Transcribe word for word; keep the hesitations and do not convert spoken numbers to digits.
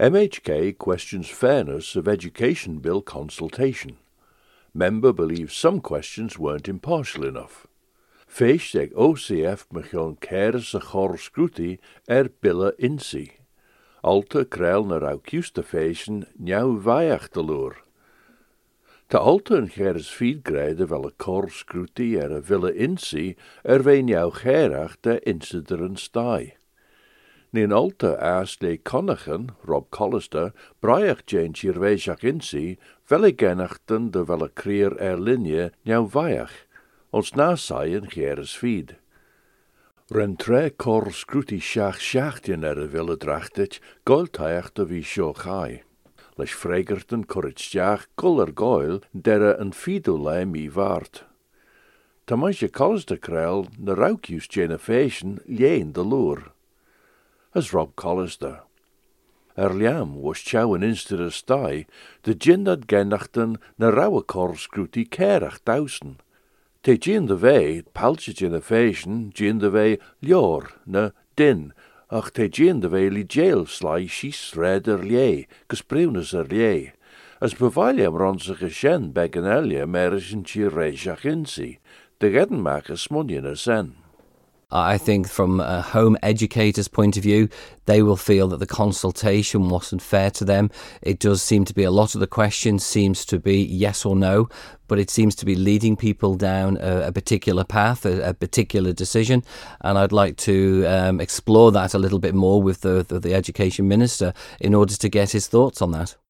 M H K questions fairness of Education Bill consultation. Member believes some questions weren't impartial enough. Feist ag O C F machon ceres a chor scruti er billa insi. Alta krel na rau custa feischen njau vaiach de loor. Ta alta en ceres feed greide wel a cor scruti er a villa insi er vei njau gerach de insideren stai. Nien alta aast le Connachen, Rob Collister, braiach Jane Chirvejach insi, vele genachten de vele creer er linie njau vaiach, ons na saien geres feed. Rentre cor scruti shach shachtien er a villa drachtit, goiltaiach de vi sho chai. Leis fregerten corritstiach guller goil derre een fiedolei mi waard. Tamasje Collister krel na raukjus genefation leen de loer. As Rob Collister. Er liam was chowen instead of stai, de gin dat genachten na rauwe cor scruti kerach dausen. Te gin de vei, paltje genefation, gin de vei lior, na din, ach te gin de vei li jail slai shis redder lie, gespreunes er lie. As bevaliam ronzige shen begenelia merischen chi rejach insi, de gedden maken smunjen er sen. I think from a home educator's point of view, they will feel that the consultation wasn't fair to them. It does seem to be a lot of the questions seems to be yes or no, but it seems to be leading people down a, a particular path, a, a particular decision. And I'd like to um, explore that a little bit more with the, the, the Education Minister in order to get his thoughts on that.